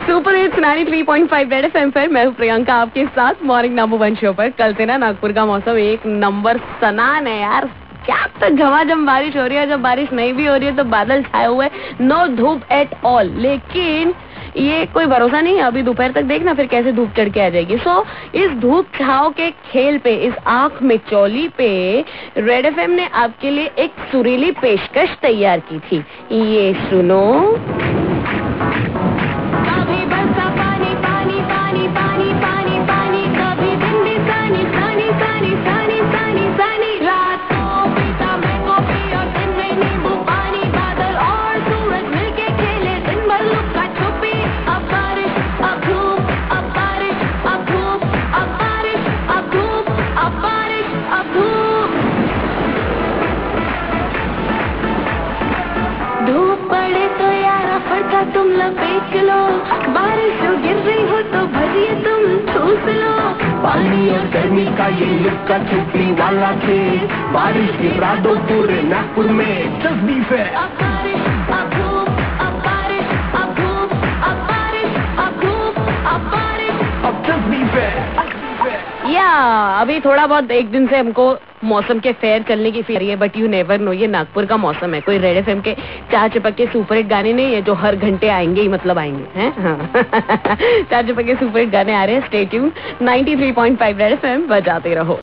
Super hits 93.5 red FM पर मैं हूँ प्रियंका आपके साथ मॉर्निंग नंबर 1 शो पर। कल से ना नागपुर का मौसम एक नंबर सनान है यार। क्या तो झमाझम बारिश हो रही है, जब बारिश नहीं भी हो रही है तो बादल छाए हुए, नो धूप एट ऑल। लेकिन ये कोई भरोसा नहीं है, अभी दोपहर तक देखना फिर कैसे धूप चढ़ के आ जाएगी। सो इस धूप छाव के खेल पे, इस आंख में चौली पे रेड एफएम ने आपके लिए एक सुरीली पेशकश तैयार की थी। ये सुनो। कभी बरसा पानी पानी पानी पानी पानी पानी, कभी बिंदी सानी सानी सानी सानी सानी सानी, रात को पीता मैं कॉफी और दिन में नींबू पानी, बादल और सूरज मिलके खेले दिन भर लुका छुपी। अब बारिश अब धूप, अब बारिश अब धूप, अब बारिश अब धूप, अब बारिश अब धूप। धूप पड़े तो यारा फटका तुम लपेट लो, बारिश जो गिर रही हो तो भरिए तुम ठूस लो। पानी और गर्मी का ये लुक्का छुपी वाला खेल, बारिश गिरा दो पूरे नागपुर में तकलीफ है। अब बारिश अब धूप, अब बारिश अब धूप, अब बारिश अब धूप, अब बारिश अब तकलीफ है। या अभी थोड़ा बहुत एक दिन से हमको मौसम के फेयर चलने की फिक्र है, बट यू नेवर नो, ये नागपुर का मौसम है। कोई रेड एफएम के चार चपक के सुपर हिट गाने नहीं है जो हर घंटे आएंगे ही मतलब आएंगे हैं। हाँ। चार चपक के सुपर हिट गाने आ रहे हैं। स्टे ट्यून 93.5 रेड एफएम बजाते रहो।